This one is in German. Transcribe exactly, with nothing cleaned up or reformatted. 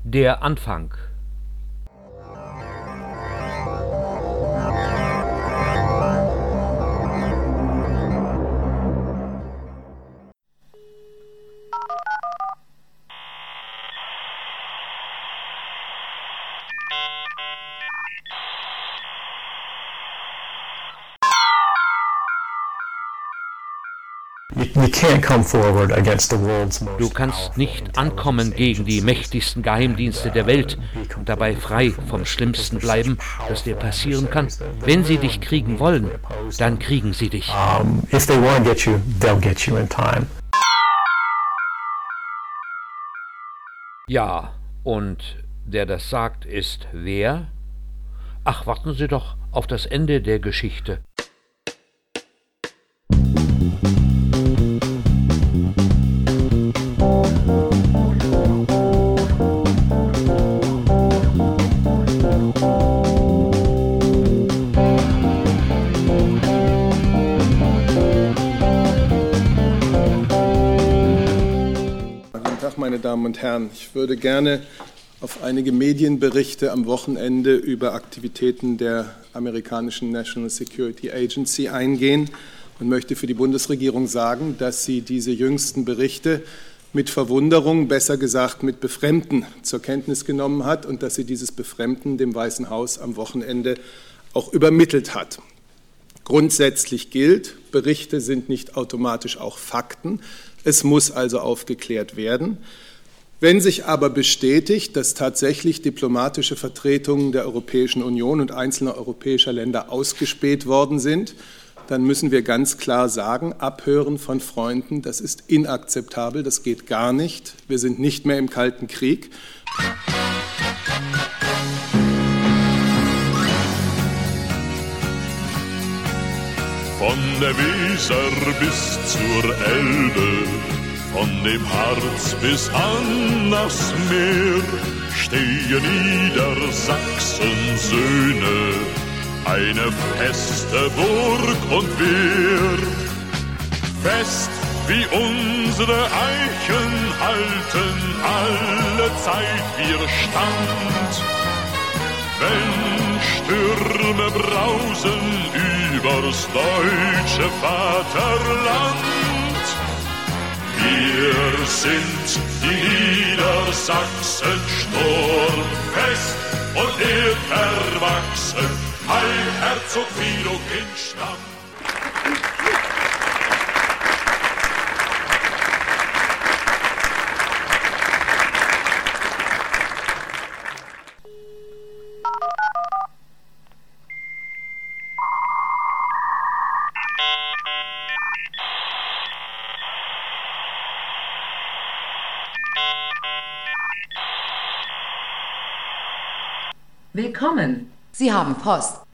Der Anfang. Du kannst nicht ankommen gegen die mächtigsten Geheimdienste der Welt und dabei frei vom Schlimmsten bleiben, das dir passieren kann. Wenn sie dich kriegen wollen, dann kriegen sie dich. Ja, und der das sagt, ist wer? Ach, warten Sie doch auf das Ende der Geschichte. Meine Damen und Herren, ich würde gerne auf einige Medienberichte am Wochenende über Aktivitäten der amerikanischen National Security Agency eingehen und möchte für die Bundesregierung sagen, dass sie diese jüngsten Berichte mit Verwunderung, besser gesagt mit Befremden zur Kenntnis genommen hat und dass sie dieses Befremden dem Weißen Haus am Wochenende auch übermittelt hat. Grundsätzlich gilt, Berichte sind nicht automatisch auch Fakten. Es muss also aufgeklärt werden. Wenn sich aber bestätigt, dass tatsächlich diplomatische Vertretungen der Europäischen Union und einzelner europäischer Länder ausgespäht worden sind, dann müssen wir ganz klar sagen, Abhören von Freunden, das ist inakzeptabel, das geht gar nicht. Wir sind nicht mehr im Kalten Krieg. Von der Weser bis zur Elbe, von dem Harz bis an das Meer, stehen Niedersachsens Söhne, eine feste Burg und Wehr. Fest wie unsere Eichen halten alle Zeit wir Stand. Wenn Stürme brausen übers deutsche Vaterland, wir sind die Niedersachsen sturmfest und erdverwachsen, Heil Herzog Friedrich in Stamm. Willkommen. Sie haben Post.